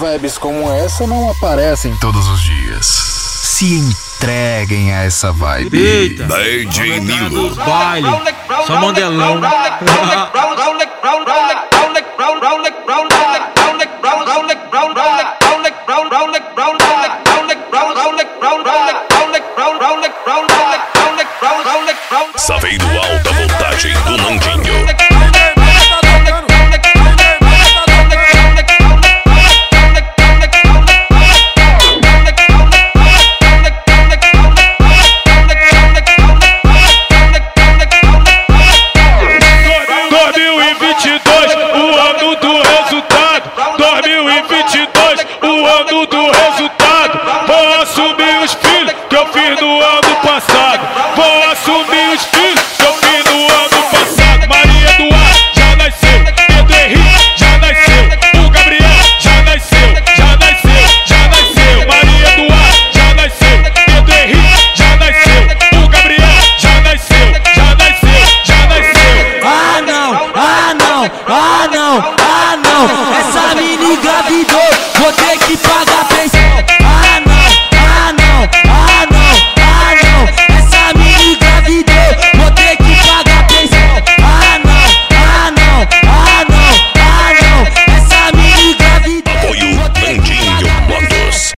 vibes como essa não aparecem todos os dias. Se entreguem a essa vibe. Eita! DJ Nilo. Baile, só mandelão. Só vem do alta voltagem do Nandinho. O ano do resultado.